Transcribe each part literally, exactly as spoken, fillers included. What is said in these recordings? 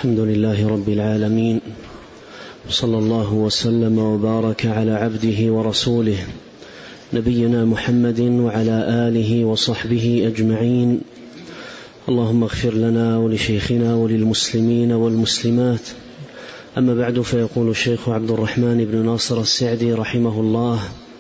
الحمد لله رب العالمين، صلى الله وسلم وبارك على عبده ورسوله نبينا محمد وعلى آله وصحبه أجمعين. اللهم اغفر لنا ولشيخنا وللمسلمين والمسلمات. أما بعد، فيقول الشيخ عبد الرحمن بن ناصر السعدي رحمه الله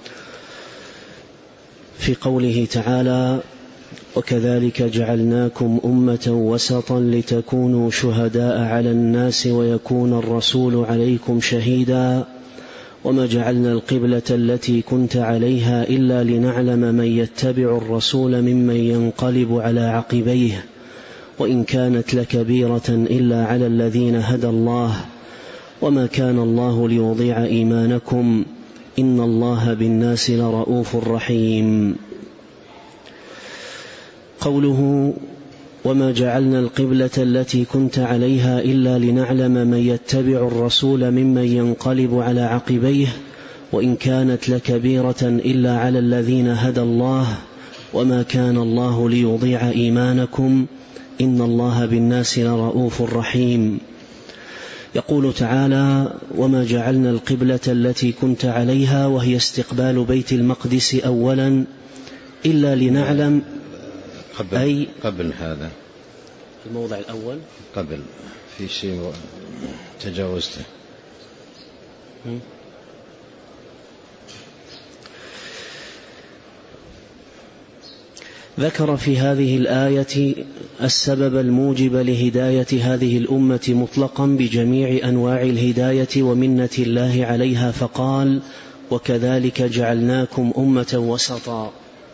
في قوله تعالى: وكذلك جعلناكم أمة وسطا لتكونوا شهداء على الناس ويكون الرسول عليكم شهيدا، وما جعلنا القبلة التي كنت عليها إلا لنعلم من يتبع الرسول ممن ينقلب على عقبيه، وإن كانت لكبيرة إلا على الذين هدى الله، وما كان الله ليضيع إيمانكم إن الله بالناس لرؤوف رحيم. قوله: وما جعلنا القبلة التي كنت عليها إلا لنعلم من يتبع الرسول ممن ينقلب على عقبيه، وإن كانت لكبيرة إلا على الذين هدى الله، وما كان الله ليضيع إيمانكم إن الله بالناس لرؤوف رحيم. يقول تعالى: وما جعلنا القبلة التي كنت عليها، وهي استقبال بيت المقدس أولا، إلا لنعلم قبل, أي قبل هذا الموضع الأول قبل في شيء تجاوزته. ذكر في هذه الآية السبب الموجب لهداية هذه الأمة مطلقا بجميع أنواع الهداية ومنة الله عليها، فقال: وكذلك جعلناكم أمة وسطا،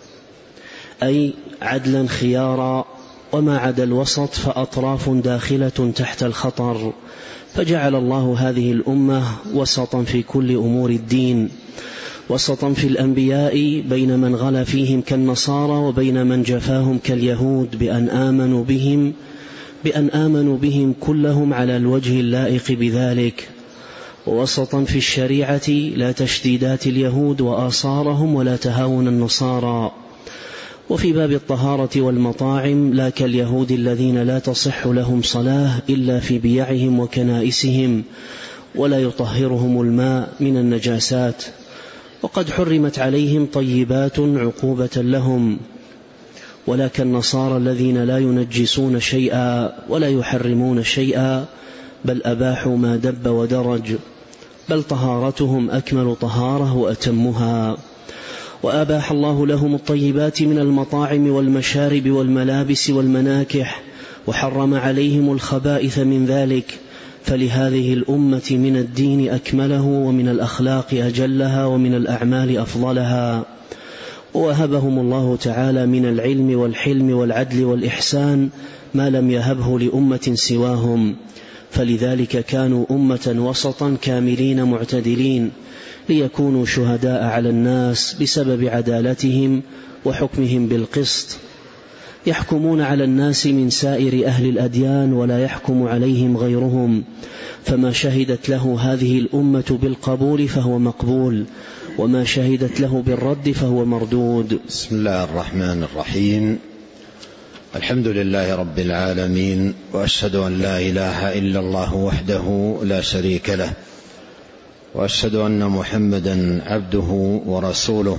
أي عدلا خيارا، وما عدا الوسط فأطراف داخلة تحت الخطر، فجعل الله هذه الأمة وسطا في كل أمور الدين، وسطا في الأنبياء بين من غلا فيهم كالنصارى، وبين من جفاهم كاليهود، بأن آمنوا بهم بأن آمنوا بهم كلهم على الوجه اللائق بذلك، ووسطا في الشريعة لا تشديدات اليهود وآثارهم ولا تهاون النصارى، وفي باب الطهارة والمطاعم لا كاليهود الذين لا تصح لهم صلاة إلا في بيعهم وكنائسهم، ولا يطهرهم الماء من النجاسات، وقد حرمت عليهم طيبات عقوبة لهم، ولا كالنصارى الذين لا ينجسون شيئا ولا يحرمون شيئا، بل أباحوا ما دب ودرج، بل طهارتهم أكمل طهارة وأتمها. وأباح الله لهم الطيبات من المطاعم والمشارب والملابس والمناكح، وحرم عليهم الخبائث من ذلك، فلهذه الأمة من الدين أكمله، ومن الأخلاق أجلها، ومن الأعمال أفضلها. ووهبهم الله تعالى من العلم والحلم والعدل والإحسان ما لم يهبه لأمة سواهم، فلذلك كانوا أمة وسطا كاملين معتدلين، ليكونوا شهداء على الناس بسبب عدالتهم وحكمهم بالقسط، يحكمون على الناس من سائر أهل الأديان ولا يحكم عليهم غيرهم، فما شهدت له هذه الأمة بالقبول فهو مقبول، وما شهدت له بالرد فهو مردود. بسم الله الرحمن الرحيم. الحمد لله رب العالمين، وأشهد أن لا إله إلا الله وحده لا شريك له، وأشهد أن محمدا عبده ورسوله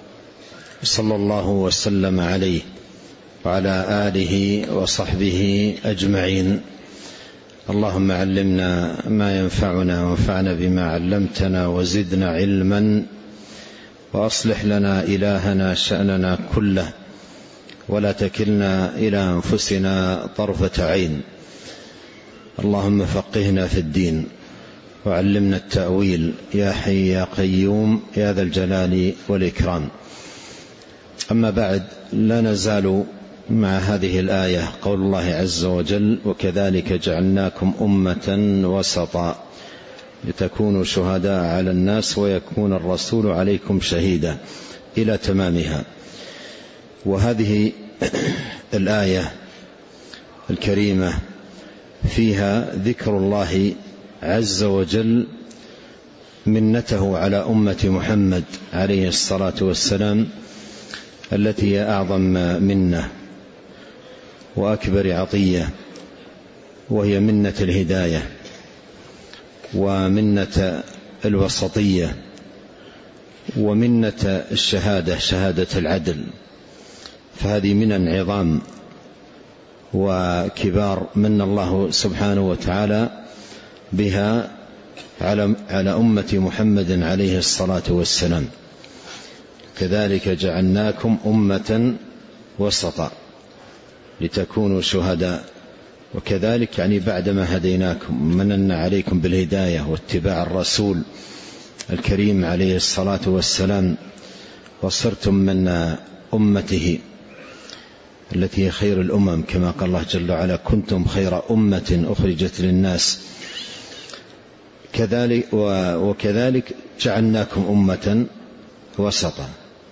صلى الله وسلم عليه وعلى آله وصحبه أجمعين. اللهم علمنا ما ينفعنا، وانفعنا بما علمتنا، وزدنا علما، وأصلح لنا إلهنا شأننا كله، ولا تكلنا إلى أنفسنا طرفة عين. اللهم فقهنا في الدين، وعلمنا التأويل، يا حي يا قيوم يا ذا الجلال والإكرام. أما بعد، لا نزال مع هذه الآية، قول الله عز وجل: وكذلك جعلناكم أمة وسطا لتكونوا شهداء على الناس ويكون الرسول عليكم شهيدا، إلى تمامها. وهذه الآية الكريمة فيها ذكر الله عز وجل منته على أمة محمد عليه الصلاة والسلام، التي هي أعظم منة وأكبر عطية، وهي منة الهداية ومنة الوسطية ومنة الشهادة، شهادة العدل. فهذه منن عظام وكبار من الله سبحانه وتعالى بها على على أمة محمد عليه الصلاة والسلام. كذلك جعلناكم أمة وسطا لتكونوا شهداء. وكذلك يعني بعدما هديناكم مننا عليكم بالهداية واتباع الرسول الكريم عليه الصلاة والسلام، وصرتم من أمته التي هي خير الأمم، كما قال الله جل وعلا: كنتم خير أمة أخرجت للناس. كذلك وكذلك جعلناكم أمة وسطا،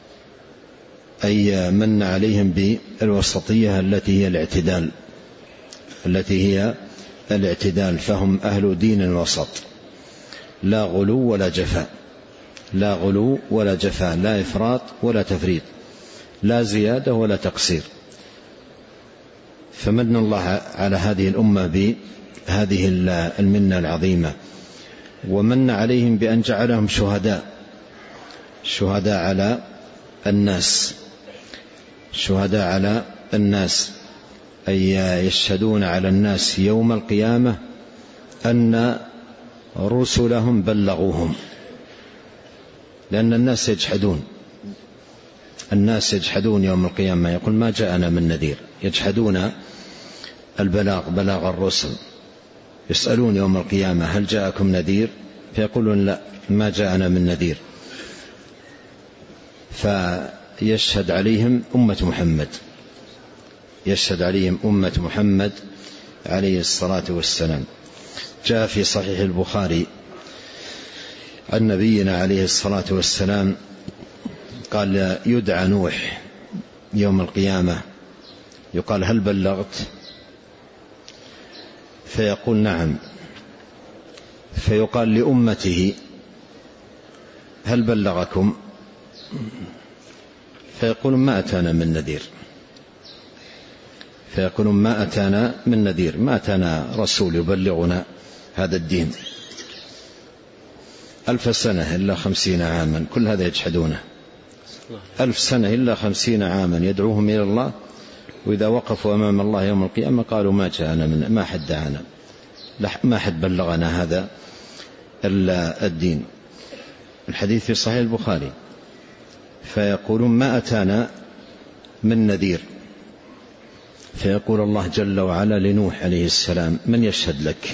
أي من عليهم بالوسطية التي هي الاعتدال التي هي الاعتدال فهم أهل دين وسط، لا غلو ولا جفاء، لا غلو ولا جفاء، لا إفراط ولا تفريط، لا زيادة ولا تقصير. فمن الله على هذه الأمة بهذه المنة العظيمة، ومن عليهم بأن جعلهم شهداء شهداء على الناس شهداء على الناس أي يشهدون على الناس يوم القيامة أن رسلهم بلغوهم. لأن الناس يجحدون الناس يجحدون يوم القيامة، يقول: ما جاءنا من نذير. يجحدون البلاغ، بلاغ الرسل. يسألون يوم القيامة: هل جاءكم نذير؟ فيقولون: لا، ما جاءنا من نذير. فيشهد عليهم أمة محمد يشهد عليهم أمة محمد عليه الصلاة والسلام. جاء في صحيح البخاري عن نبينا عليه الصلاة والسلام قال: يدعى نوح يوم القيامة يقال: هل بلغت؟ فيقول: نعم. فيقال لأمته: هل بلغكم؟ فيقول: ما أتانا من نذير. فيقول: ما أتانا من نذير، ما أتانا رسول يبلغنا هذا الدين. ألف سنة إلا خمسين عاما، كل هذا يجحدونه. ألف سنة إلا خمسين عاما يدعوهم إلى الله، وإذا وقفوا أمام الله يوم القيامة قالوا: ما جاءنا من ما حد دعانا، ما حد بلغنا هذا الدين. الحديث في صحيح البخاري. فيقولون: ما أتانا من نذير. فيقول الله جل وعلا لنوح عليه السلام: من يشهد لك؟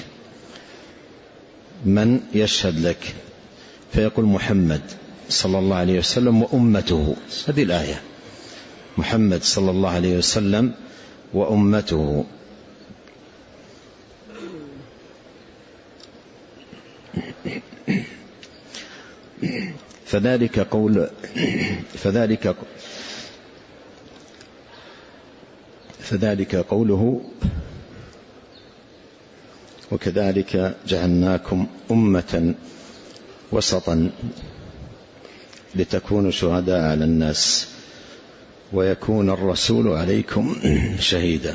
من يشهد لك؟ فيقول: محمد صلى الله عليه وسلم وأمته. هذه الآية: محمد صلى الله عليه وسلم وأمته. فذلك قول فذلك فذلك قوله: وكذلك جعلناكم أمة وسطا لتكونوا شهداء على الناس ويكون الرسول عليكم شهيدا.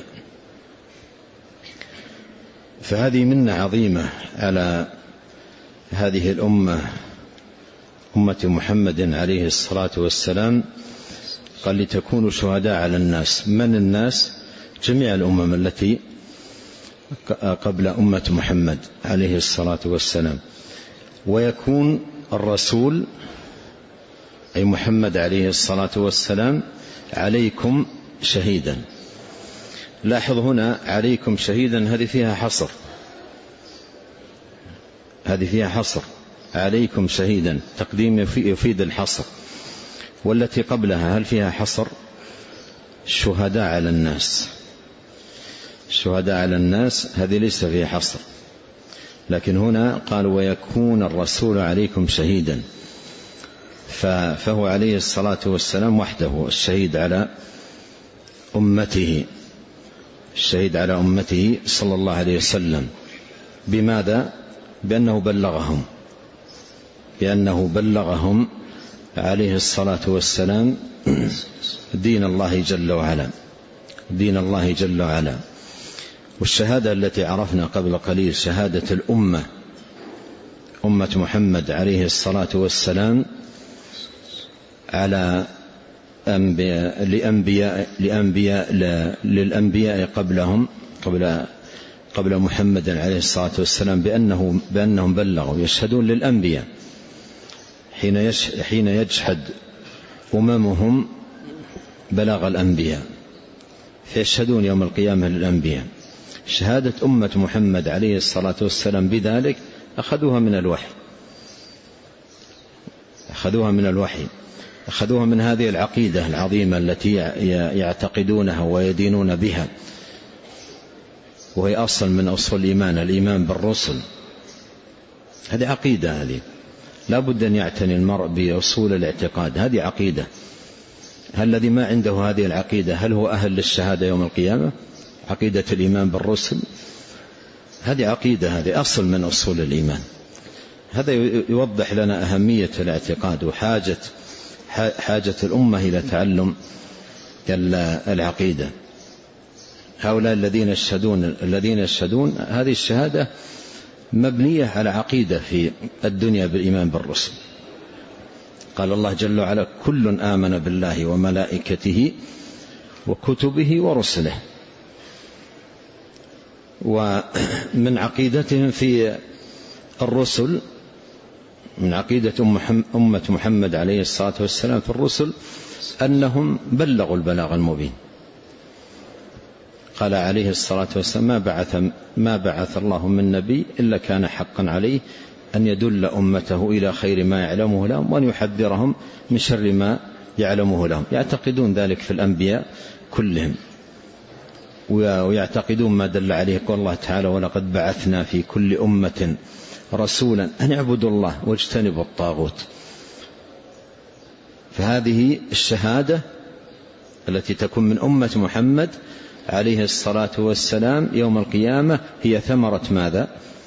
فهذه منة عظيمة على هذه الأمة، أمة محمد عليه الصلاة والسلام. قال: لتكونوا شهداء على الناس. من الناس؟ جميع الأمم التي قبل أمة محمد عليه الصلاة والسلام. ويكون الرسول أي محمد عليه الصلاة والسلام عليكم شهيدا. لاحظ هنا: عليكم شهيدا، هذه فيها حصر هذه فيها حصر عليكم شهيدا، تقديم يفيد الحصر. والتي قبلها هل فيها حصر؟ شهداء على الناس. شهداء على الناس هذه ليس فيها حصر، لكن هنا قال: ويكون الرسول عليكم شهيدا. فهو عليه الصلاة والسلام وحده الشهيد على أمته الشهيد على أمته صلى الله عليه وسلم. بماذا؟ بأنه بلغهم بأنه بلغهم عليه الصلاة والسلام دين الله جل وعلا دين الله جل وعلا والشهادة التي عرفنا قبل قليل شهادة الأمة، أمة محمد عليه الصلاة والسلام، على أنبياء لأنبياء لأنبياء للأنبياء قبلهم قبل قبل محمد عليه الصلاة والسلام بأنه بأنهم بلغوا، يشهدون للأنبياء حين حين يجحد أممهم بلغ الأنبياء، فيشهدون يوم القيامة للأنبياء. شهادة أمة محمد عليه الصلاة والسلام بذلك أخذوها من الوحي، أخذوها من الوحي أخذوها من هذه العقيدة العظيمة التي يعتقدونها ويدينون بها، وهي أصل من أصل الإيمان، الإيمان بالرسل. هذه عقيدة، هذه لا بد أن يعتني المرء بأصول الاعتقاد، هذه عقيدة. هل الذي ما عنده هذه العقيدة هل هو أهل للشهادة يوم القيامة؟ عقيدة الإيمان بالرسل هذه عقيدة، هذه أصل من أصول الإيمان. هذا يوضح لنا أهمية الاعتقاد وحاجة حاجة الأمة إلى تعلم العقيدة. هؤلاء الذين يشهدون الذين يشهدون هذه الشهادة مبنية على عقيدة في الدنيا بالإيمان بالرسل. قال الله جل وعلا: كل آمن بالله وملائكته وكتبه ورسله. ومن عقيدتهم في الرسل، من عقيدة أمة محمد عليه الصلاة والسلام في الرسل أنهم بلغوا البلاغ المبين. قال عليه الصلاة والسلام: ما بعث, ما بعث الله من نبي إلا كان حقا عليه أن يدل أمته إلى خير ما يعلمه لهم وأن يحذرهم من شر ما يعلمه لهم. يعتقدون ذلك في الأنبياء كلهم، ويعتقدون ما دل عليه قول الله تعالى: ولقد بعثنا في كل أمة رسولا أن يعبدوا الله واجتنبوا الطاغوت. فهذه الشهادة التي تكون من أمة محمد عليه الصلاة والسلام يوم القيامة هي ثمرة ماذا؟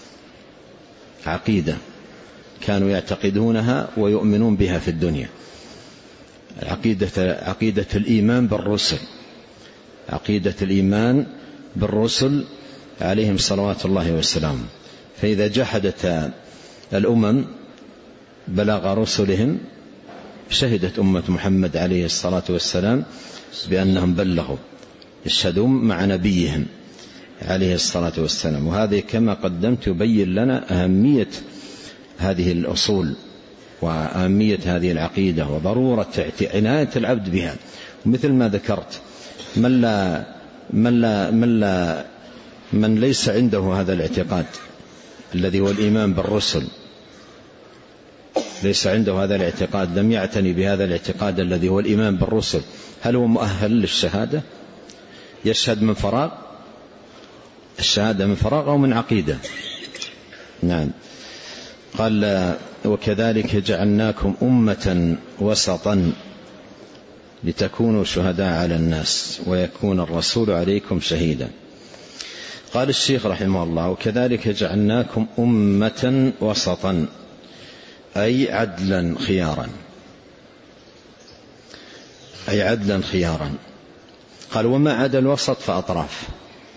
عقيدة كانوا يعتقدونها ويؤمنون بها في الدنيا، عقيدة, عقيدة الإيمان بالرسل، عقيدة الإيمان بالرسل عليهم صلوات الله والسلام. فإذا جحدت الأمم بلغ رسلهم شهدت أمة محمد عليه الصلاة والسلام بأنهم بلغوا، يشهدون مع نبيهم عليه الصلاة والسلام. وهذه كما قدمت يبين لنا أهمية هذه الأصول وأهمية هذه العقيدة وضرورة عناية العبد بها. ومثل ما ذكرت، من لا من لا من لا من ليس عنده هذا الاعتقاد الذي هو الإيمان بالرسل، ليس عنده هذا الاعتقاد، لم يعتني بهذا الاعتقاد الذي هو الإيمان بالرسل، هل هو مؤهل للشهادة؟ يشهد من فراغ؟ الشهادة من فراغ أو من عقيدة؟ نعم. قال: وكذلك جعلناكم أمة وسطا لتكونوا شهداء على الناس ويكون الرسول عليكم شهيدا. قال الشيخ رحمه الله: وكذلك جعلناكم أمة وسطا، أي عدلا خيارا، أي عدلا خيارا. قال: وما عدا الوسط فأطراف،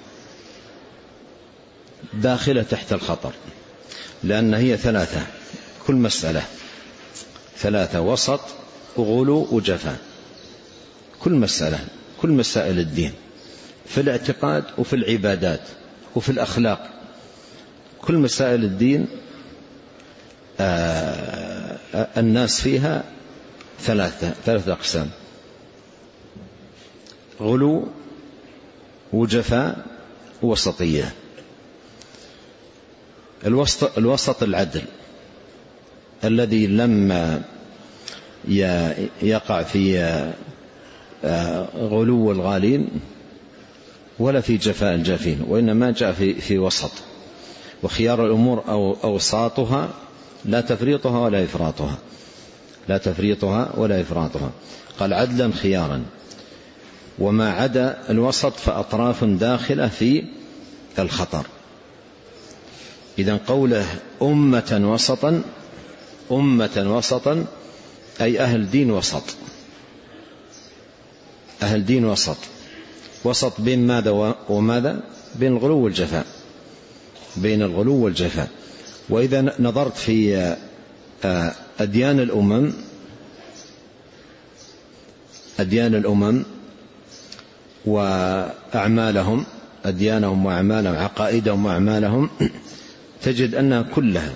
داخلة تحت الخطر، لأن هي ثلاثة، كل مسألة ثلاثة: وسط وغلو وجفاء. كل مسألة، كل مسائل الدين في الاعتقاد وفي العبادات وفي الأخلاق، كل مسائل الدين آه الناس فيها ثلاثة ثلاثة أقسام: غلو وجفاء ووسطية. الوسط, الوسط العدل الذي لما يقع في غلو الغالين ولا في جفاء الجافين، وإنما جاء في, في وسط. وخيار الأمور أو أوساطها لا تفريطها ولا إفراطها، لا تفريطها ولا إفراطها. قال: عدلا خيارا. وما عدا الوسط فأطراف داخلة في الخطر. إذن قوله أمة وسطا، أمة وسطا أي أهل دين وسط، أهل دين وسط. وسط بين ماذا وماذا؟ بين الغلو والجفاء، بين الغلو والجفاء. وإذا نظرت في أديان الأمم أديان الأمم وأعمالهم، أديانهم وأعمالهم، عقائدهم وأعمالهم، تجد أنها كلها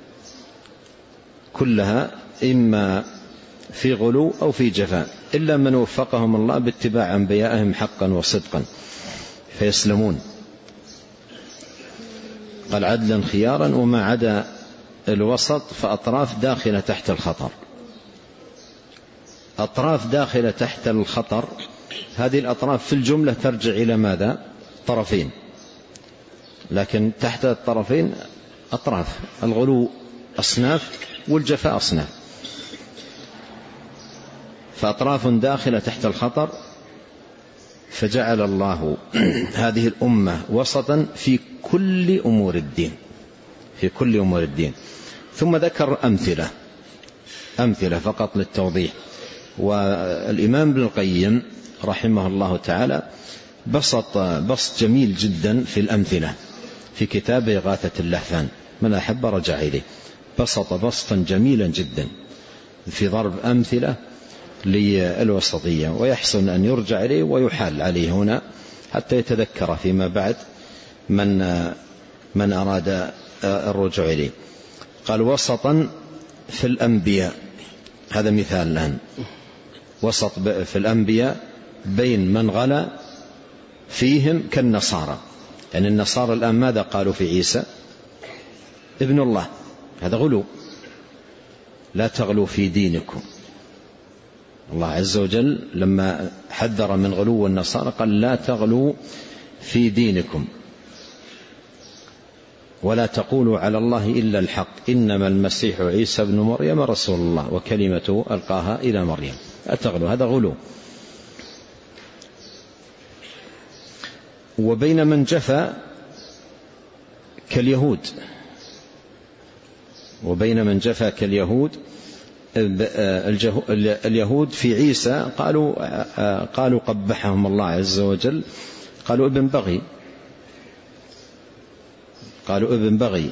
كلها إما في غلو أو في جفاء، إلا من وفقهم الله باتباع أنبيائهم حقا وصدقا فيسلمون. قال عدلا خيارا، وما عدا الوسط فأطراف داخلة تحت الخطر. أطراف داخلة تحت الخطر، هذه الأطراف في الجملة ترجع إلى ماذا؟ طرفين، لكن تحت الطرفين أطراف. الغلو أصناف والجفاء أصناف، فأطراف داخلة تحت الخطر، فجعل الله هذه الأمة وسطا في كل أمور الدين، في كل أمور الدين. ثم ذكر أمثلة أمثلة فقط للتوضيح. والإمام ابن القيم رحمه الله تعالى بسط بسط جميل جدا في الأمثلة في كتابه إغاثة اللهفان، من أحب رجع إليه. بسط بسطا جميلا جدا في ضرب أمثلة للوسطية، ويحسن أن يرجع إليه ويحال عليه هنا حتى يتذكر فيما بعد من من أراد الرجوع إليه. قال وسطا في الأنبياء، هذا مثال الآن، وسط في الأنبياء بين من غلا فيهم كالنصارى. يعني النصارى الآن ماذا قالوا في عيسى؟ ابن الله، هذا غلو. لا تغلوا في دينكم. الله عز وجل لما حذر من غلو النصارى قال لا تغلوا في دينكم ولا تقولوا على الله إلا الحق إنما المسيح عيسى ابن مريم رسول الله وكلمته ألقاها إلى مريم. لا تغلوا، هذا غلو. وبين من جفى كاليهود، وبين من جفى كاليهود اليهود في عيسى قالوا قالوا قبحهم الله عز وجل، قالوا ابن بغي، قالوا ابن بغي.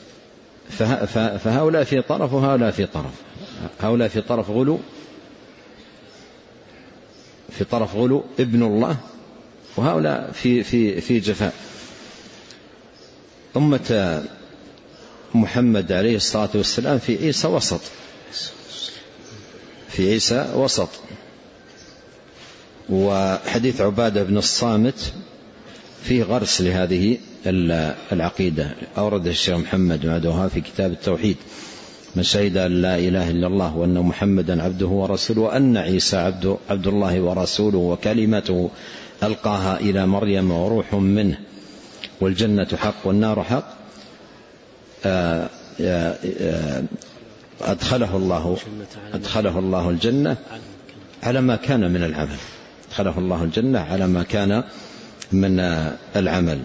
فهؤلاء في طرف وهؤلاء في طرف، هؤلاء في طرف غلو، في طرف غلو ابن الله، وهؤلاء في في في جفاء. أمة محمد عليه الصلاة والسلام في عيسى وسط، في عيسى وسط. وحديث عبادة بن الصامت فيه غرس لهذه العقيدة، أورده الشيخ محمد بن عبد الوهاب في كتاب التوحيد: من شهد أن لا إله إلا الله وأن محمدا عبده ورسوله وأن عيسى عبد, عبد الله ورسوله وكلمته ألقاها إلى مريم وروح منه والجنة حق والنار حق، آآ آآ أدخله الله أدخله الله الجنة على ما كان من العمل، أدخله الله الجنة على ما كان من العمل.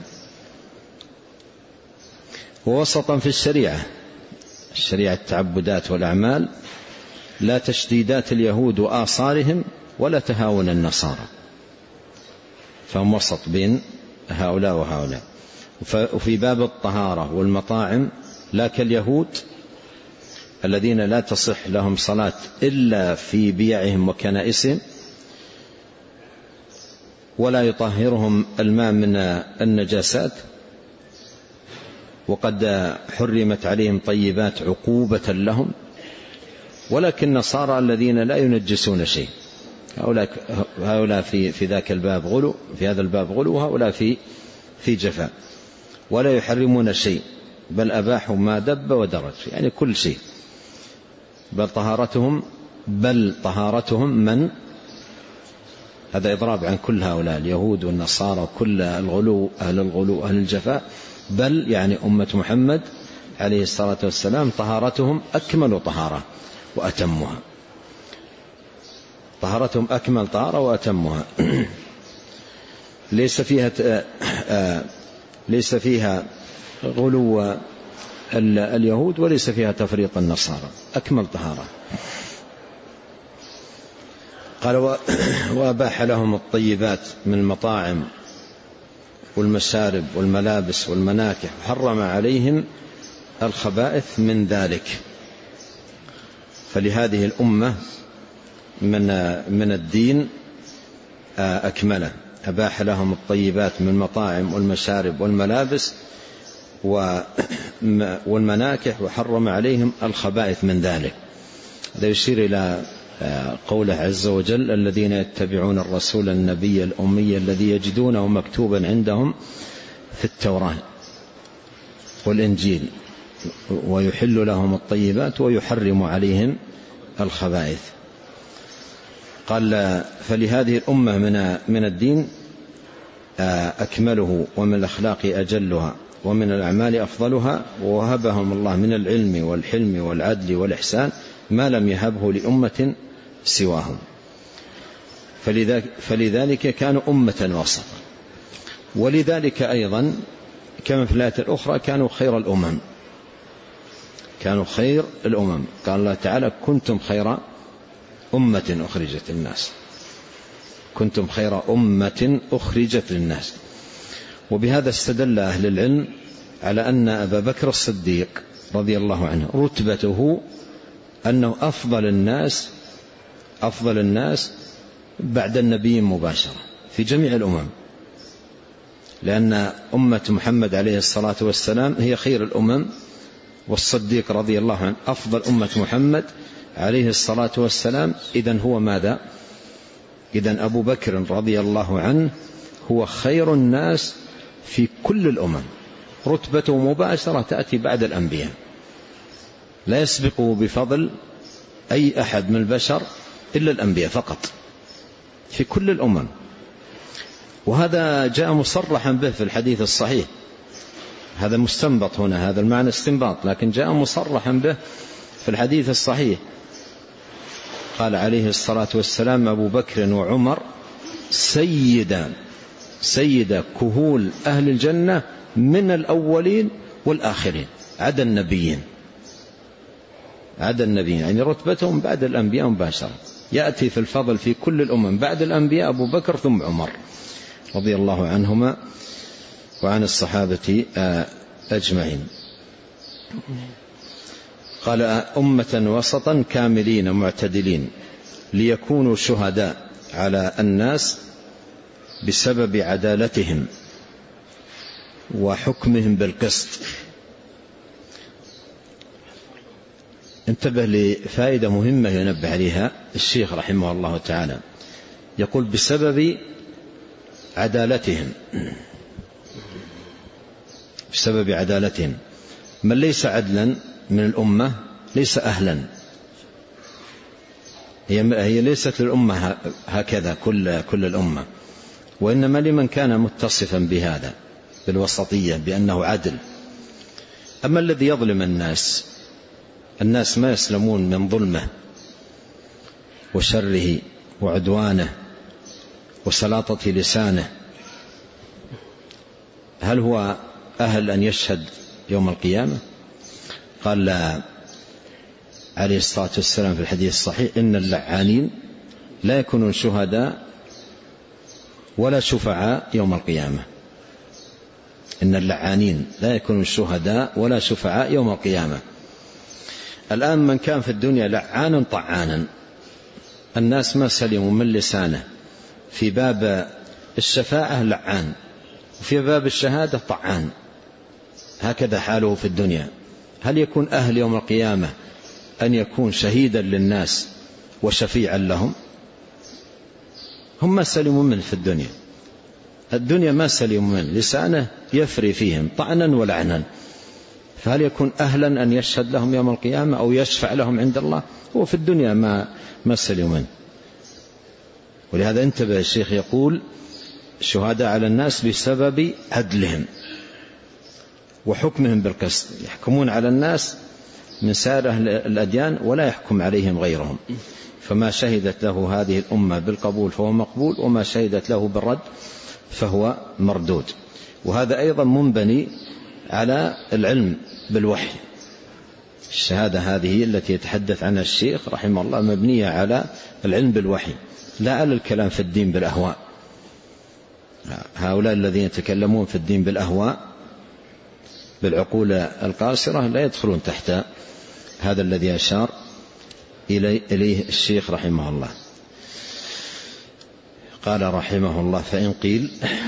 ووسطا في الشريعة، الشريعة التعبدات والأعمال، لا تشديدات اليهود وآصارهم ولا تهاون النصارى، فهم وسط بين هؤلاء وهؤلاء. وفي باب الطهارة والمطاعم لا كاليهود الذين لا تصح لهم صلاة إلا في بيعهم وكنائسهم، ولا يطهرهم الماء من النجاسات، وقد حرمت عليهم طيبات عقوبة لهم. ولكن النصارى الذين لا ينجسون شيء، هؤلاء هؤلاء في في ذاك الباب غلو، في هذا الباب غلو، وهؤلاء في في جفاء. ولا يحرمون شيء بل أباحوا ما دب ودرج، يعني كل شيء. بل طهارتهم بل طهارتهم من هذا إضراب عن كل هؤلاء اليهود والنصارى كل الغلو، أهل الغلو أهل الجفاء. بل يعني أمة محمد عليه الصلاة والسلام طهارتهم أكمل طهارة وأتمها، طهارتهم أكمل طهارة وأتمها. ليس فيها ليس فيها غلو اليهود وليس فيها تفريط النصارى، أكمل طهارة. قال وأباح لهم الطيبات من المطاعم والمشارب والملابس والمناكح، وحرم عليهم الخبائث من ذلك. فلهذه الأمة من من الدين أكمله، أباح لهم الطيبات من المطاعم والمشارب والملابس والمناكح، وحرم عليهم الخبائث من ذلك. هذا يشير إلى قوله عز وجل: الذين يتبعون الرسول النبي الأمي الذي يجدونه مكتوبا عندهم في التوراة والإنجيل ويحل لهم الطيبات ويحرم عليهم الخبائث. قال: فلهذه الأمة من من الدين أكمله، ومن الأخلاق أجلها، ومن الأعمال أفضلها، ووهبهم الله من العلم والحلم والعدل والإحسان ما لم يهبه لأمة سواهم. فلذلك كانوا أمة وسطا. ولذلك أيضا كما في الآية الأخرى كانوا خير الأمم، كانوا خير الأمم. قال الله تعالى: كنتم خير أمة أخرجت للناس، كنتم خير أمة أخرجت للناس. وبهذا استدل أهل العلم على أن أبا بكر الصديق رضي الله عنه رتبته أنه أفضل الناس أفضل الناس بعد النبي مباشرة في جميع الأمم، لأن أمة محمد عليه الصلاة والسلام هي خير الأمم، والصديق رضي الله عنه أفضل أمة محمد عليه الصلاة والسلام. إذن هو ماذا؟ إذن أبو بكر رضي الله عنه هو خير الناس في كل الأمم، رتبته مباشرة تأتي بعد الأنبياء، لا يسبقه بفضل أي أحد من البشر إلا الأنبياء فقط في كل الأمم. وهذا جاء مصرحا به في الحديث الصحيح، هذا مستنبط هنا، هذا المعنى استنباط، لكن جاء مصرحا به في الحديث الصحيح. قال عليه الصلاة والسلام: أبو بكر وعمر سيدا سيد كهول أهل الجنة من الأولين والآخرين، عدا النبيين، عدا النبيين، يعني رتبتهم بعد الأنبياء مباشرة. يأتي في الفضل في كل الأمم بعد الأنبياء أبو بكر ثم عمر رضي الله عنهما وعن الصحابة أجمعين. قال: أمة وسطا كاملين معتدلين ليكونوا شهداء على الناس بسبب عدالتهم وحكمهم بالقسط. انتبه لفائدة مهمة ينبه عليها الشيخ رحمه الله تعالى، يقول: بسبب عدالتهم، بسبب عدالتهم. من ليس عدلا من الأمة ليس أهلا، هي ليست للأمة هكذا كل, كل الأمة، وإنما لمن كان متصفا بهذا بالوسطية بأنه عدل. أما الذي يظلم الناس، الناس ما يسلمون من ظلمه وشره وعدوانه وسلاطة لسانه، هل هو أهل أن يشهد يوم القيامة؟ قال لا، عليه الصلاة والسلام في الحديث الصحيح: إن اللعانين لا يكونون شهداء ولا شفعاء يوم القيامة. إن اللعانين لا يكونون شهداء ولا شفعاء يوم القيامة. الآن من كان في الدنيا لعانا طعانا، الناس ما سلموا من لسانه، في باب الشفاعة لعان وفي باب الشهادة طعان، هكذا حاله في الدنيا. هل يكون أهل يوم القيامة أن يكون شهيدا للناس وشفيعا لهم؟ هم ما سلموا منه في الدنيا، الدنيا ما سلموا منه، لسانه يفري فيهم طعنا ولعنا، فهل يكون أهلا أن يشهد لهم يوم القيامة أو يشفع لهم عند الله؟ هو في الدنيا ما ما سلموا منه. ولهذا انتبه الشيخ يقول: شهداء على الناس بسبب عدلهم وحكمهم بالقسط، يحكمون على الناس من سائر أهل الأديان ولا يحكم عليهم غيرهم، فما شهدت له هذه الأمة بالقبول فهو مقبول، وما شهدت له بالرد فهو مردود. وهذا أيضا منبني على العلم بالوحي. الشهادة هذه التي يتحدث عنها الشيخ رحمه الله مبنية على العلم بالوحي، لا على الكلام في الدين بالأهواء. هؤلاء الذين يتكلمون في الدين بالأهواء بالعقول القاصرة لا يدخلون تحت هذا الذي أشار إليه الشيخ رحمه الله. قال رحمه الله فإن قيل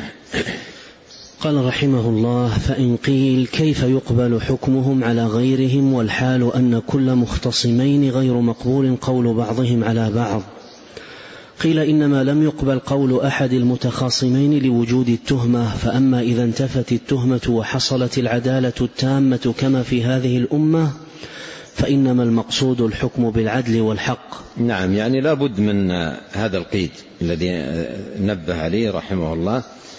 قال رحمه الله فإن قيل كيف يقبل حكمهم على غيرهم والحال أن كل مختصمين غير مقبول قول بعضهم على بعض؟ قيل إنما لم يقبل قول أحد المتخاصمين لوجود التهمة، فأما إذا انتفت التهمة وحصلت العدالة التامة كما في هذه الأمة فإنما المقصود الحكم بالعدل والحق. نعم، يعني لا بد من هذا القيد الذي نبه عليه رحمه الله،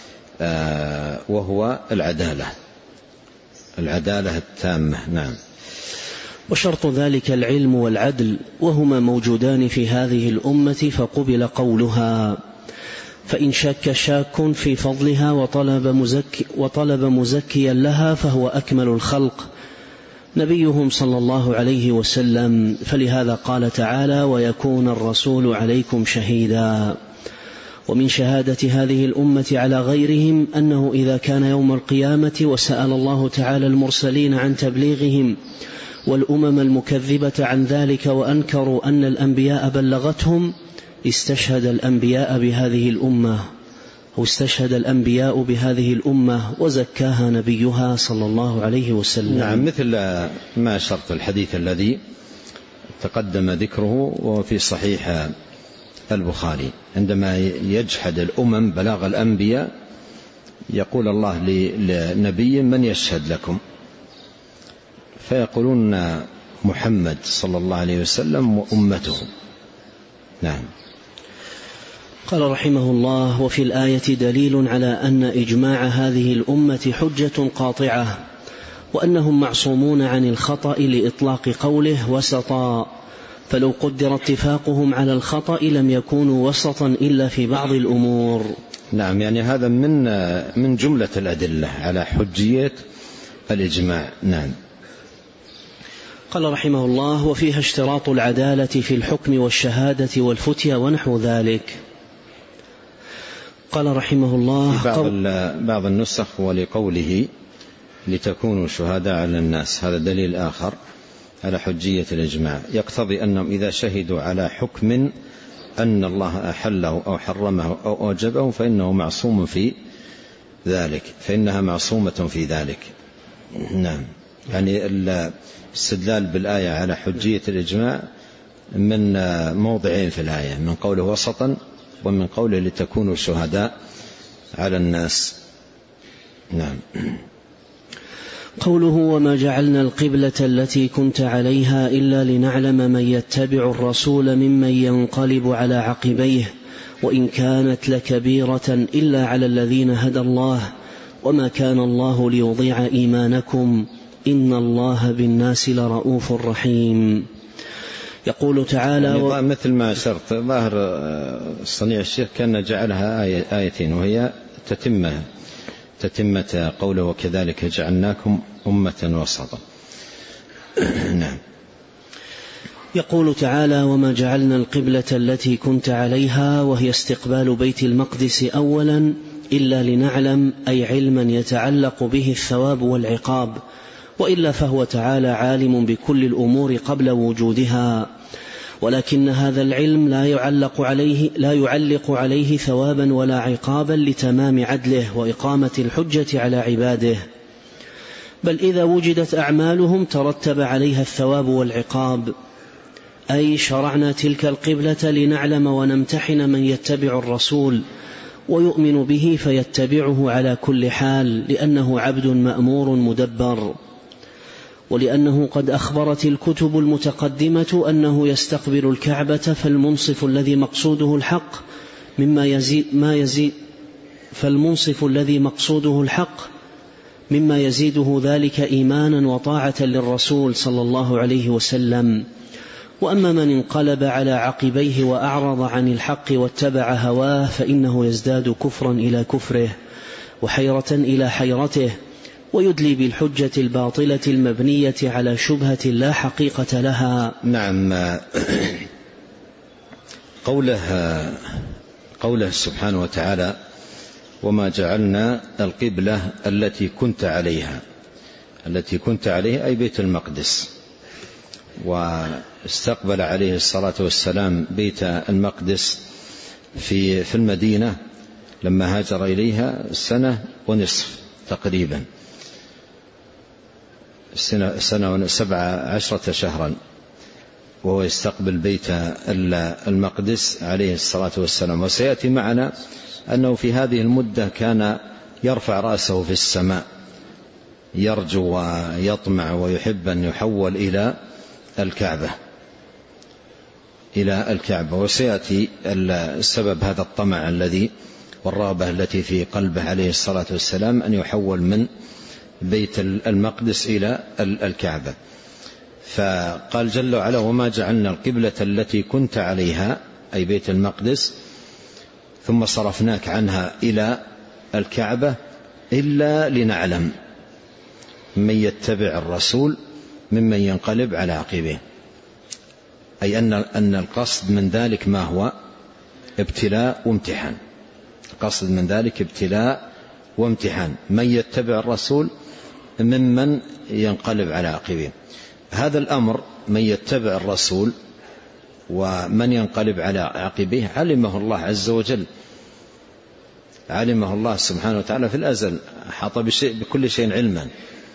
وهو العدالة العدالة التامة. نعم. وشرط ذلك العلم والعدل، وهما موجودان في هذه الأمة فقبل قولها. فإن شك شاك في فضلها وطلب, مزكي وطلب مزكيا لها فهو أكمل الخلق نبيهم صلى الله عليه وسلم، فلهذا قال تعالى ويكون الرسول عليكم شهيدا. ومن شهادة هذه الأمة على غيرهم أنه إذا كان يوم القيامة وسأل الله تعالى المرسلين عن تبليغهم والأمم المكذبة عن ذلك وأنكروا أن الأنبياء بلغتهم استشهد الأنبياء بهذه الأمة أو استشهد الأنبياء بهذه الأمة وزكاها نبيها صلى الله عليه وسلم. نعم، مثل ما شرط الحديث الذي تقدم ذكره وفي صحيح البخاري عندما يجحد الأمم بلاغ الأنبياء يقول الله لنبي من يشهد لكم، فيقولون محمد صلى الله عليه وسلم وأمته. نعم. قال رحمه الله وفي الآية دليل على أن إجماع هذه الأمة حجة قاطعة، وأنهم معصومون عن الخطأ لإطلاق قوله وسطا، فلو قدر اتفاقهم على الخطأ لم يكونوا وسطا إلا في بعض الأمور. نعم، يعني هذا من من جملة الأدلة على حجية الإجماع. نعم. قال رحمه الله وفيها اشتراط العدالة في الحكم والشهادة والفتية ونحو ذلك. قال رحمه الله بعض, بعض النسخ ولقوله لتكونوا شهداء على الناس، هذا دليل آخر على حجية الإجماع، يقتضي أنهم إذا شهدوا على حكم أن الله أحله أو حرمه أو أوجبه فإنه معصوم في ذلك، فإنها معصومة في ذلك. نعم، يعني الاستدلال بالآية على حجية الإجماع من موضعين في الآية، من قوله وسطا ومن قوله لتكونوا شهداء على الناس. نعم. قوله وما جعلنا القبلة التي كنت عليها إلا لنعلم من يتبع الرسول ممن ينقلب على عقبيه وإن كانت لكبيرة إلا على الذين هدى الله وما كان الله ليضيع إيمانكم إن الله بالناس لرؤوف رحيم. يقول تعالى و... مثل ما أشرت ظاهر صنيع الشيخ كان جعلها آية آيتين، وهي تتمة تتمة قوله وكذلك جعلناكم أمة وسطا. نعم. يقول تعالى وما جعلنا القبلة التي كنت عليها وهي استقبال بيت المقدس أولا إلا لنعلم أي علما يتعلق به الثواب والعقاب، وإلا فهو تعالى عالم بكل الأمور قبل وجودها، ولكن هذا العلم لا يعلق عليه, لا يعلق عليه ثوابا ولا عقابا لتمام عدله وإقامة الحجة على عباده، بل إذا وجدت أعمالهم ترتب عليها الثواب والعقاب. أي شرعنا تلك القبلة لنعلم ونمتحن من يتبع الرسول ويؤمن به فيتبعه على كل حال، لأنه عبد مأمور مدبر، ولأنه قد أخبرت الكتب المتقدمة أنه يستقبل الكعبة، فالمنصف الذي مقصوده الحق مما يزيد ما يزيد فالمنصف الذي مقصوده الحق مما يزيده ذلك إيمانا وطاعة للرسول صلى الله عليه وسلم. وأما من انقلب على عقبيه وأعرض عن الحق واتبع هواه فإنه يزداد كفرا إلى كفره وحيرة إلى حيرته، ويدلي بالحجة الباطلة المبنية على شبهة لا حقيقة لها. نعم. قوله, قوله سبحانه وتعالى وما جعلنا القبلة التي كنت عليها، التي كنت عليها أي بيت المقدس. واستقبل عليه الصلاة والسلام بيت المقدس في في المدينة لما هاجر إليها سنة ونصف تقريبا، سنة, سنة سبع عشرة شهرا، وهو يستقبل بيت المقدس عليه الصلاة والسلام. وسيأتي معنا أنه في هذه المدة كان يرفع رأسه في السماء يرجو ويطمع ويحب أن يحول إلى الكعبة إلى الكعبة وسيأتي السبب هذا الطمع الذي والرغبة التي في قلبه عليه الصلاة والسلام أن يحول من بيت المقدس إلى الكعبة. فقال جل وعلا: وما جعلنا القبلة التي كنت عليها أي بيت المقدس ثم صرفناك عنها إلى الكعبة إلا لنعلم من يتبع الرسول ممن ينقلب على عقبيه. أي أن أن القصد من ذلك ما هو؟ ابتلاء وامتحان. القصد من ذلك ابتلاء وامتحان، من يتبع الرسول ممن ينقلب على عقبيه. هذا الأمر من يتبع الرسول ومن ينقلب على عقبيه علمه الله عز وجل، علمه الله سبحانه وتعالى في الأزل، حاط بشيء بكل شيء علما.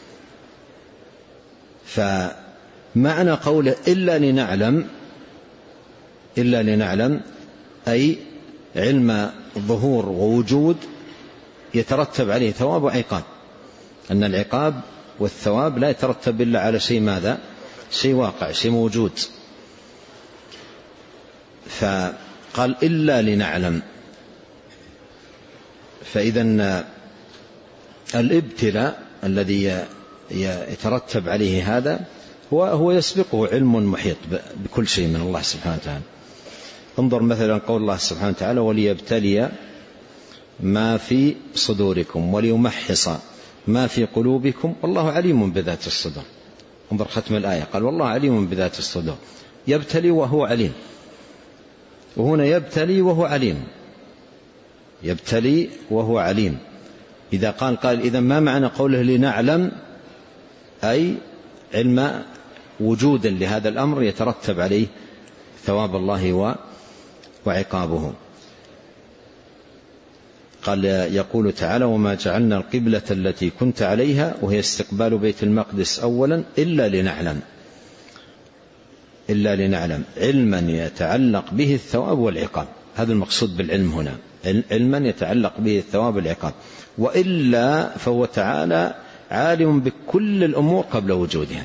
فمعنى قوله إلا لنعلم، إلا لنعلم أي علم ظهور ووجود يترتب عليه ثواب وعقاب، أن العقاب والثواب لا يترتب إلا على شيء ماذا؟ شيء واقع، شيء موجود. فقال إلا لنعلم. فإذا الابتلاء الذي يترتب عليه هذا هو هو يسبقه علم محيط بكل شيء من الله سبحانه وتعالى. انظر مثلا قول الله سبحانه وتعالى: وليبتلي ما في صدوركم وليمحص ما في قلوبكم والله عليم بذات الصدور. انظر ختم الآية، قال والله عليم بذات الصدور، يبتلي وهو عليم. وهنا يبتلي وهو عليم، يبتلي وهو عليم. إذا قال قال إذا ما معنى قوله لنعلم؟ أي علم وجود لهذا الأمر يترتب عليه ثواب الله وعقابه. قال يقول تعالى: وما جعلنا القبلة التي كنت عليها، وهي استقبال بيت المقدس أولا، إلا لنعلم، إلا لنعلم علما يتعلق به الثواب والعقاب. هذا المقصود بالعلم هنا، علما يتعلق به الثواب والعقاب. وإلا فهو تعالى عالم بكل الأمور قبل وجودها.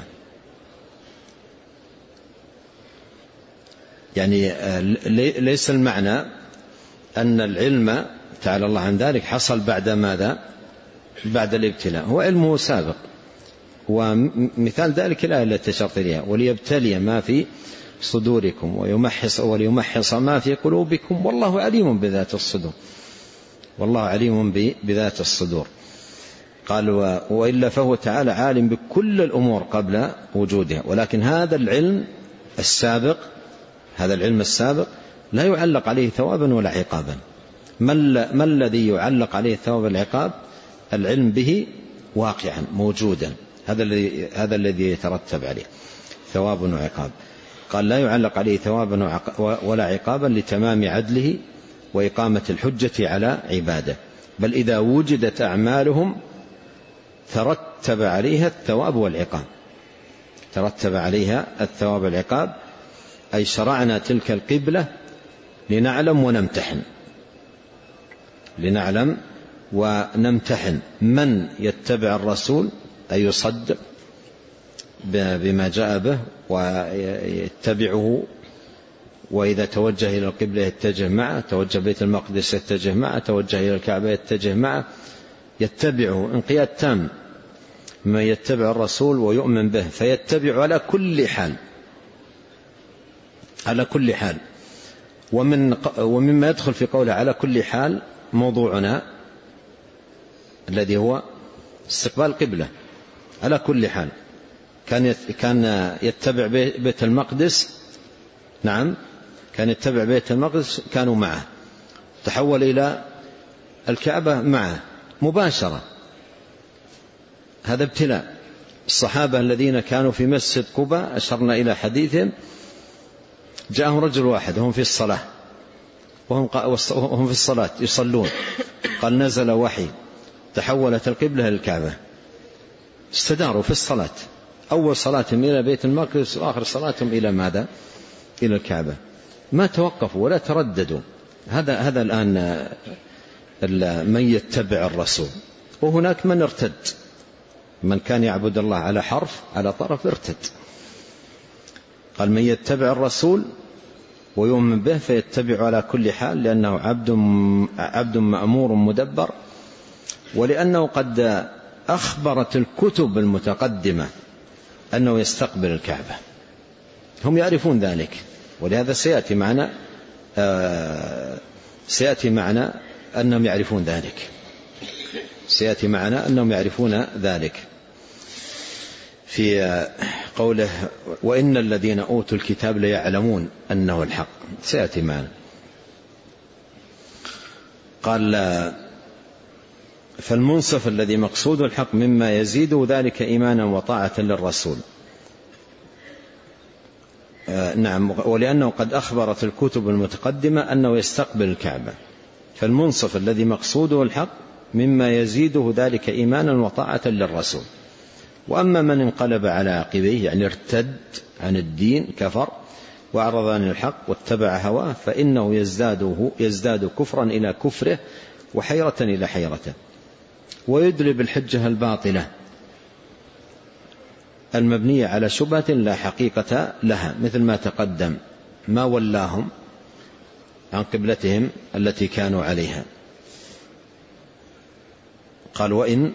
يعني ليس المعنى أن العلم تعالى الله عن ذلك حصل بعد ماذا؟ بعد الابتلاء، هو علمه سابق. ومثال ذلك الآية التي أشرت إليها: وليبتلي ما في صدوركم ويمحص وليمحص ما في قلوبكم والله عليم بذات الصدور، والله عليم بذات الصدور. قال: وإلا فهو تعالى عالم بكل الأمور قبل وجودها. ولكن هذا العلم السابق، هذا العلم السابق لا يعلق عليه ثوابا ولا عقابا. ما الذي يعلق عليه الثواب والعقاب؟ العلم به واقعا موجودا، هذا الذي هذا الذي يترتب عليه ثواب وعقاب. قال: لا يعلق عليه ثوابا ولا عقابا لتمام عدله وإقامة الحجة على عباده، بل إذا وجدت أعمالهم ترتب عليها الثواب والعقاب، ترتب عليها الثواب والعقاب. أي شرعنا تلك القبلة لنعلم ونمتحن، لنعلم ونمتحن من يتبع الرسول أي يصدق بما جاء به ويتبعه، وإذا توجه إلى القبلة يتجه معه، توجه بيت المقدس يتجه معه، توجه إلى الكعبة يتجه معه، يتبعه انقياد تام. من يتبع الرسول ويؤمن به فيتبع على كل حال، على كل حال. ومن ومما يدخل في قوله على كل حال موضوعنا الذي هو استقبال القبلة على كل حال. كان كان يتبع بيت المقدس، نعم كان يتبع بيت المقدس، كانوا معه. تحول إلى الكعبة معه مباشرة. هذا ابتلاء. الصحابة الذين كانوا في مسجد قباء أشرنا إلى حديثهم، جاءهم رجل واحد هم في الصلاة وهم في الصلاة يصلون، قال نزل وحي تحولت القبلة للكعبة، استداروا في الصلاة، أول صلاتهم إلى بيت المقدس وآخر صلاتهم إلى ماذا؟ إلى الكعبة، ما توقفوا ولا ترددوا. هذا هذا الآن من يتبع الرسول. وهناك من ارتد، من كان يعبد الله على حرف على طرف ارتد. قال من يتبع الرسول ويؤمن به فيتبع على كل حال، لأنه عبد عبد مأمور مدبر، ولأنه قد أخبرت الكتب المتقدمة أنه يستقبل الكعبة، هم يعرفون ذلك. ولهذا سيأتي معنا آه سيأتي معنا أنهم يعرفون ذلك سيأتي معنا أنهم يعرفون ذلك في قوله وإن الذين أوتوا الكتاب ليعلمون أنه الحق، سيأتي معنا. قال فالمنصف الذي مقصود الحق مما يزيد ذلك إيمانا وطاعة للرسول. آه نعم، ولأنه قد أخبرت الكتب المتقدمة أنه يستقبل الكعبة، فالمنصف الذي مقصوده الحق مما يزيده ذلك إيمانا وطاعة للرسول. وأما من انقلب على عقبيه يعني ارتد عن الدين كفر وأعرض عن الحق واتبع هواه، فإنه يزداد, يزداد كفرا إلى كفره وحيرة إلى حيرته، ويدلب الحجة الباطلة المبنية على شبهة لا حقيقة لها، مثل ما تقدم ما ولاهم عن قبلتهم التي كانوا عليها. قال وإن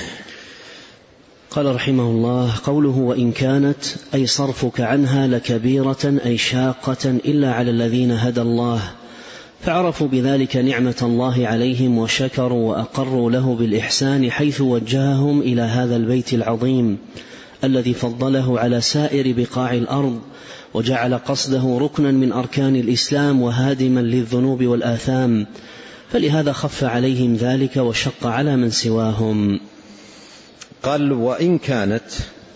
قال رحمه الله قوله وإن كانت أي صرفك عنها لكبيرة أي شاقة إلا على الذين هدى الله، فعرفوا بذلك نعمة الله عليهم وشكروا وأقروا له بالإحسان، حيث وجههم إلى هذا البيت العظيم الذي فضله على سائر بقاع الأرض، وجعل قصده ركنا من أركان الإسلام وهادما للذنوب والآثام، فلهذا خف عليهم ذلك وشق على من سواهم. قال وإن كانت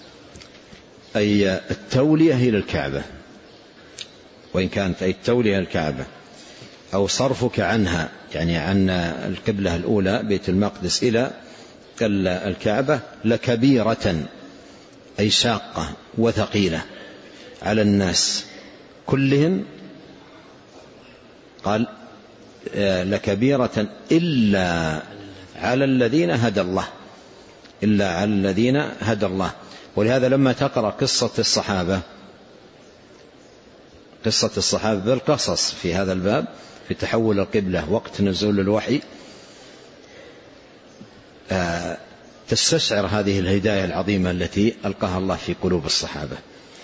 أي التولية إلى الكعبة، وإن كانت أي التولية إلى الكعبة أو صرفك عنها يعني عن القبلة الأولى بيت المقدس إلى الكعبة لكبيرة أي شاقة وثقيلة على الناس كلهم. قال لكبيرة إلا على الذين هدى الله، إلا على الذين هدى الله. ولهذا لما تقرأ قصة الصحابة قصة الصحابة بالقصص في هذا الباب في تحول القبلة وقت نزول الوحي، تستشعر هذه الهداية العظيمة التي ألقاها الله في قلوب الصحابة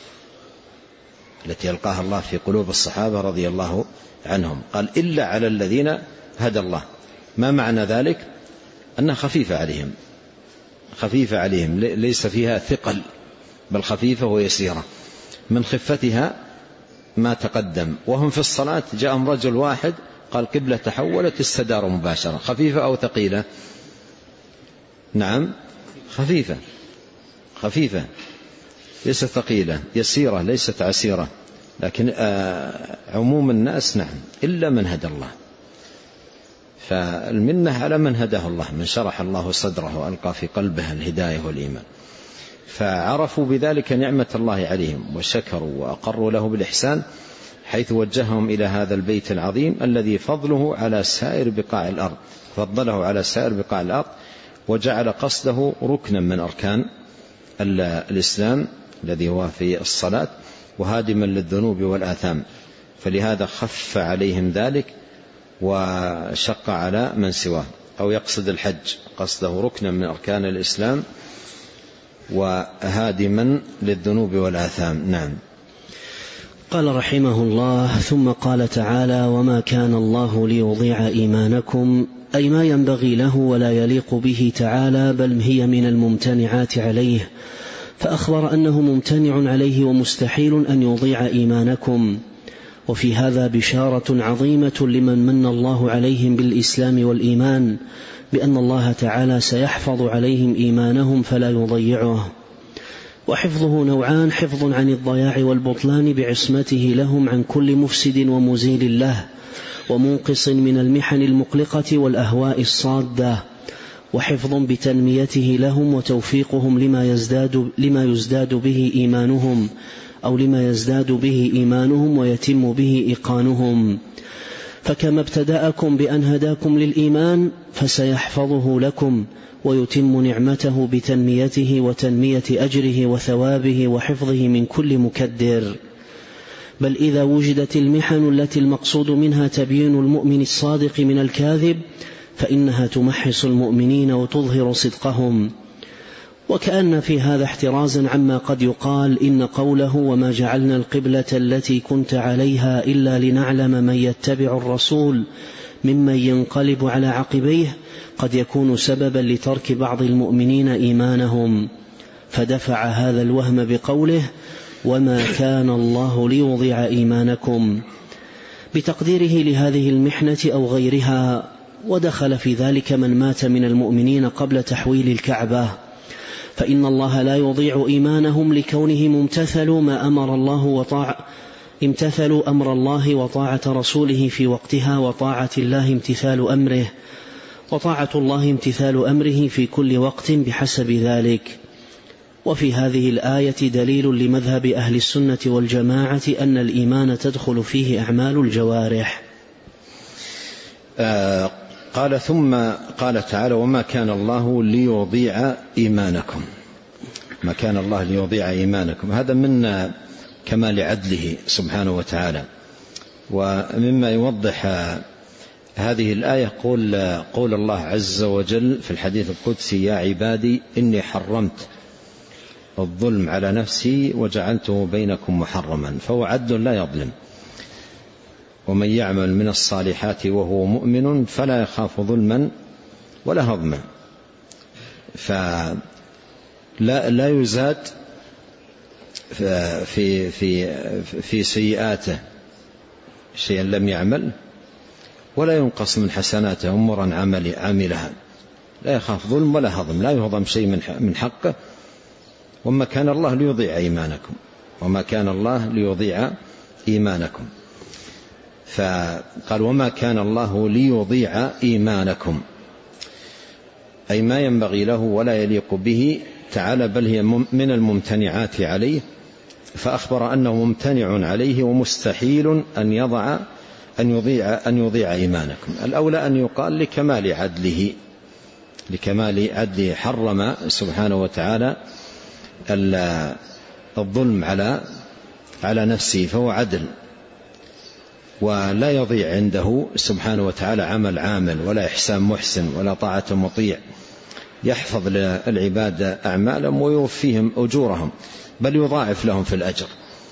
التي ألقاها الله في قلوب الصحابة رضي الله عنهم. قال إلا على الذين هدى الله، ما معنى ذلك؟ أنها خفيفة عليهم خفيفة عليهم ليس فيها ثقل، بل خفيفة ويسيرة، من خفتها ما تقدم. وهم في الصلاة جاءهم رجل واحد قال قبلة تحولت استداروا مباشرة. خفيفة أو ثقيلة؟ نعم خفيفة خفيفة ليست ثقيلة، يسيرة ليست عسيرة. لكن عموم الناس نعم إلا من هدى الله، فالمنة على من هداه الله، من شرح الله صدره وألقى في قلبه الهداية والإيمان، فعرفوا بذلك نعمة الله عليهم وشكروا وأقروا له بالإحسان، حيث وجههم إلى هذا البيت العظيم الذي فضله على سائر بقاع الأرض فضله على سائر بقاع الأرض وجعل قصده ركنا من أركان الإسلام الذي هو في الصلاة، وهادما للذنوب والآثام، فلهذا خف عليهم ذلك وشق على من سواه. أو يقصد الحج، قصده ركنا من أركان الإسلام وهادما للذنوب والآثام. نعم. قال رحمه الله ثم قال تعالى وما كان الله ليضيع إيمانكم، أي ما ينبغي له ولا يليق به تعالى، بل هي من الممتنعات عليه، فأخبر أنه ممتنع عليه ومستحيل أن يضيع إيمانكم. وفي هذا بشارة عظيمة لمن من الله عليهم بالإسلام والإيمان بأن الله تعالى سيحفظ عليهم إيمانهم فلا يضيعه. وحفظه نوعان: حفظ عن الضياع والبطلان بعصمته لهم عن كل مفسد ومزيل له ومنقص من المحن المقلقة والأهواء الصادة، وحفظ بتنميته لهم وتوفيقهم لما يزداد, لما يزداد به إيمانهم أو لما يزداد به إيمانهم ويتم به إيقانهم. فكما ابتدأكم بأن هداكم للإيمان فسيحفظه لكم ويتم نعمته بتنميته وتنمية أجره وثوابه وحفظه من كل مكدر. بل إذا وجدت المحن التي المقصود منها تبيين المؤمن الصادق من الكاذب فإنها تمحص المؤمنين وتظهر صدقهم. وكأن في هذا احترازا عما قد يقال إن قوله وما جعلنا القبلة التي كنت عليها إلا لنعلم من يتبع الرسول ممن ينقلب على عقبيه قد يكون سببا لترك بعض المؤمنين إيمانهم، فدفع هذا الوهم بقوله وما كان الله ليضيع إيمانكم بتقديره لهذه المحنة أو غيرها. ودخل في ذلك من مات من المؤمنين قبل تحويل الكعبة، فإن الله لا يضيع إيمانهم لكونه ممتثلوا ما أمر الله وطاع امتثلوا أمر الله وطاعة رسوله في وقتها، وطاعة الله امتثال أمره وطاعة الله امتثال أمره في كل وقت بحسب ذلك. وفي هذه الآية دليل لمذهب أهل السنة والجماعة أن الإيمان تدخل فيه أعمال الجوارح. آه قال ثم قال تعالى وما كان الله ليضيع إيمانكم. ما كان الله ليضيع إيمانكم، هذا من كمال عدله سبحانه وتعالى. ومما يوضح هذه الآية قول, قول الله عز وجل في الحديث القدسي يا عبادي إني حرمت الظلم على نفسي وجعلته بينكم محرما. فهو عدل لا يظلم، ومن يعمل من الصالحات وهو مؤمن فلا يخاف ظلما ولا هضما. فلا لا يزاد في في في سيئاته شيئا لم يعمل، ولا ينقص من حسناته أمورا عملها. لا يخاف ظلم ولا هضم، لا يهضم شيء من حقه. وما كان الله ليضيع إيمانكم وما كان الله ليضيع إيمانكم فقال وما كان الله ليضيع إيمانكم، أي ما ينبغي له ولا يليق به تعالى، بل هي من الممتنعات عليه. فأخبر أنه ممتنع عليه ومستحيل أن يضع أن يضيع أن يضيع إيمانكم. الأولى أن يقال لكمال عدله لكمال عدله حرم سبحانه وتعالى الظلم على على نفسه، فهو عدل ولا يضيع عنده سبحانه وتعالى عمل عامل ولا إحسان محسن ولا طاعة مطيع. يحفظ للعباد أعمالهم ويوفيهم أجورهم، بل يضاعف لهم في الأجر.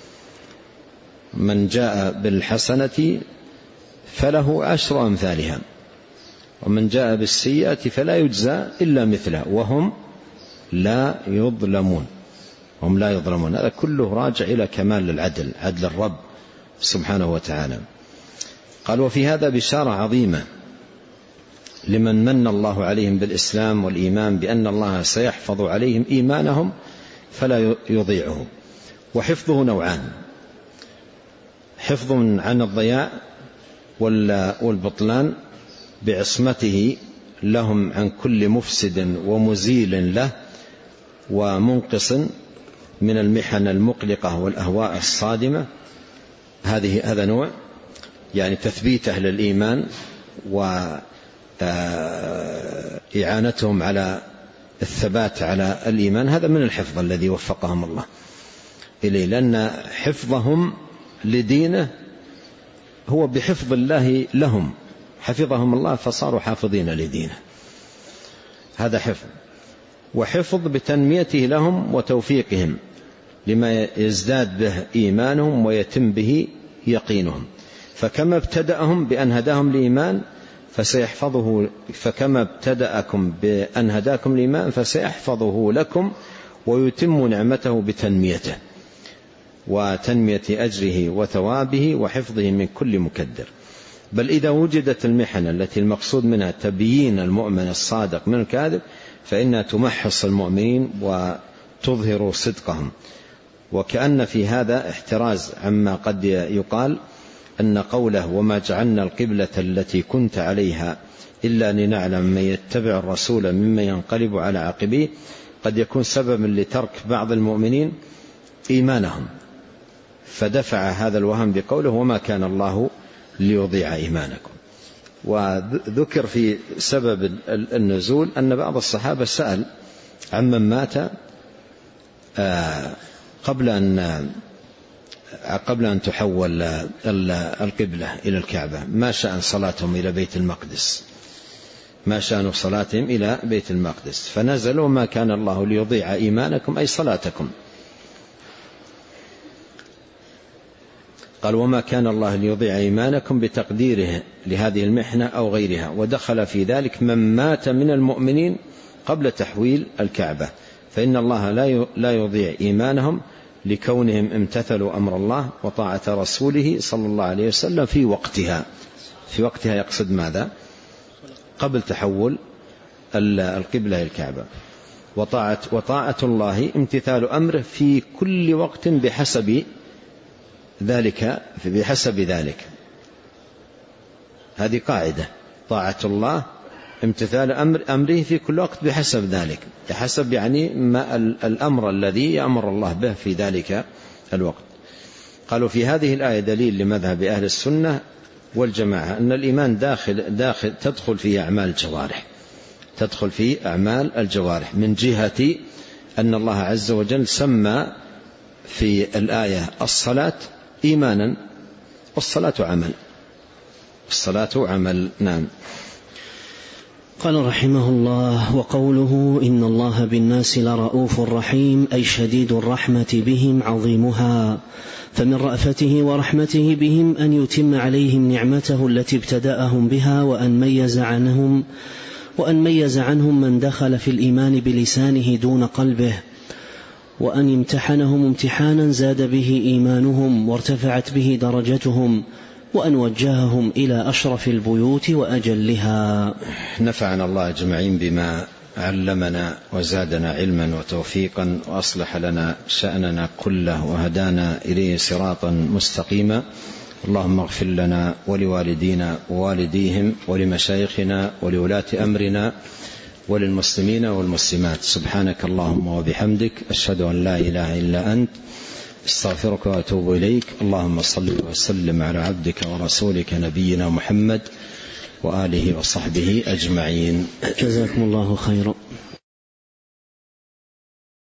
من جاء بالحسنة فله عشر أمثالها ومن جاء بالسيئة فلا يجزى إلا مثله وهم لا يظلمون هم لا يظلمون. هذا كله راجع إلى كمال العدل، عدل الرب سبحانه وتعالى. قال وفي هذا بشارة عظيمة لمن من الله عليهم بالإسلام والإيمان بأن الله سيحفظ عليهم إيمانهم فلا يضيعه. وحفظه نوعان: حفظ عن الضياع والبطلان بعصمته لهم عن كل مفسد ومزيل له ومنقص من المحن المقلقة والأهواء الصادمة. هذه هذا نوع، يعني تثبيت أهل الإيمان وإعانتهم على الثبات على الإيمان. هذا من الحفظ الذي وفقهم الله إليه، لأن حفظهم لدينه هو بحفظ الله لهم، حفظهم الله فصاروا حافظين لدينه. هذا حفظ. وحفظ بتنميته لهم وتوفيقهم لما يزداد به إيمانهم ويتم به يقينهم. فكما ابتدأهم بأن هداهم الإيمان فسيحفظه فكما ابتدأكم بأن هداكم الإيمان فسيحفظه لكم ويتم نعمته بتنميته. وتنمية أجره وثوابه وحفظه من كل مكدر. بل إذا وجدت المحن التي المقصود منها تبيين المؤمن الصادق من الكاذب فإنها تمحص المؤمنين وتظهر صدقهم. وكأن في هذا احتراز عما قد يقال أن قوله وما جعلنا القبلة التي كنت عليها إلا لنعلم من يتبع الرسول ممن ينقلب على عقبيه قد يكون سببا لترك بعض المؤمنين إيمانهم، فدفع هذا الوهم بقوله وما كان الله ليضيع إيمانكم. وذكر في سبب النزول أن بعض الصحابة سأل عمن مات قبل أن قبل أن تحول القبلة إلى الكعبة ما شأن صلاتهم إلى بيت المقدس، ما شأن صلاتهم إلى بيت المقدس، فنزلوا ما كان الله ليضيع إيمانكم أي صلاتكم. قال وما كان الله ليضيع إيمانكم بتقديره لهذه المحنة أو غيرها. ودخل في ذلك من مات من المؤمنين قبل تحويل الكعبة، فإن الله لا يضيع إيمانهم لكونهم امتثلوا أمر الله وطاعة رسوله صلى الله عليه وسلم في وقتها. في وقتها يقصد ماذا؟ قبل تحول القبلة إلى الكعبة. وطاعة, وطاعة الله امتثال أمره في كل وقت بحسب ذلك بحسب ذلك هذه قاعدة، طاعة الله امتثال أمر أمره في كل وقت بحسب ذلك، بحسب يعني ما الأمر الذي يأمر الله به في ذلك الوقت. قالوا في هذه الآية دليل لمذهب أهل السنة والجماعة أن الإيمان داخل, داخل تدخل في أعمال الجوارح، تدخل في أعمال الجوارح من جهة أن الله عز وجل سمى في الآية الصلاة إيمانا، والصلاة عمل، الصلاة عمل. نعم. قال رحمه الله وقوله إن الله بالناس لرؤوف رحيم أي شديد الرحمة بهم عظيمها، فمن رأفته ورحمته بهم أن يتم عليهم نعمته التي ابتدأهم بها وأن ميز عنهم وأن ميز عنهم من دخل في الإيمان بلسانه دون قلبه، وأن يمتحنهم امتحانا زاد به إيمانهم وارتفعت به درجتهم، وأن وجههم إلى أشرف البيوت وأجلها. نفعنا الله أجمعين بما علمنا وزادنا علما وتوفيقا وأصلح لنا شأننا كله وهدانا إليه صراطا مستقيما. اللهم اغفر لنا ولوالدينا ووالديهم ولمشايخنا ولولاة أمرنا وللمسلمين والمسلمات. سبحانك اللهم وبحمدك أشهد أن لا إله إلا أنت استغفرك وأتوب إليك. اللهم صل وسلم على عبدك ورسولك نبينا محمد وآله وصحبه أجمعين. جزاكم الله خيرا.